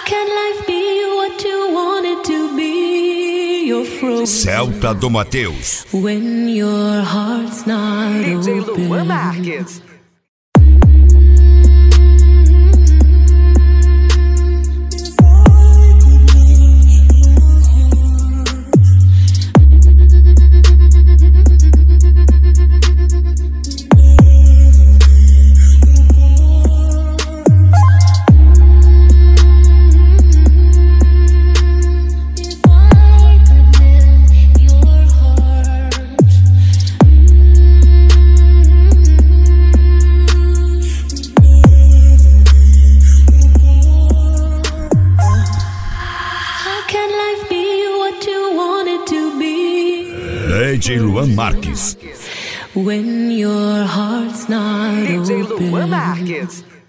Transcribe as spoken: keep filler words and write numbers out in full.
can life be what you want it to be? You're frozen. Celta do Mateus. When your heart's not D J open. Luan Marques. D J Luan Marques. When your heart's not D J open. Luan Marques.